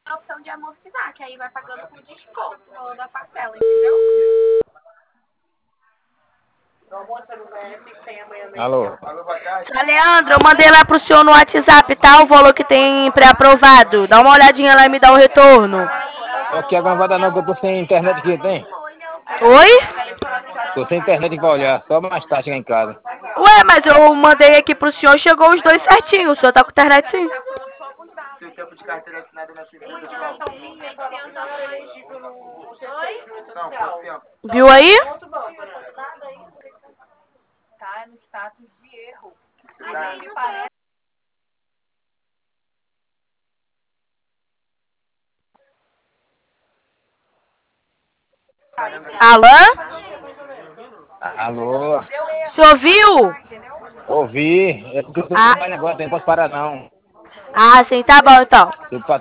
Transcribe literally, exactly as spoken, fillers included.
a opção de amortizar, que aí vai pagando com desconto o valor da parcela, entendeu? Alô? Tá, Leandro, eu mandei lá pro senhor no WhatsApp, tá? O valor que tem pré-aprovado. Dá uma olhadinha lá e me dá o retorno. Aqui agora não vai dar não, que eu tô sem internet aqui, tem? Oi? Tô sem internet pra olhar, só mais tarde chegar em casa. Ué, mas eu mandei aqui pro senhor, chegou os dois certinho. O senhor tá com internet sim? Seu tempo de carteira assinada na segunda, pessoal. Não, quanto tempo? Viu aí? Tá no status de erro. Tá. Me parece. Alô? Alô? O senhor viu? Ouvi, é porque eu tô Ah. trabalhando agora, não posso parar não. Ah, sim, tá bom então. Eu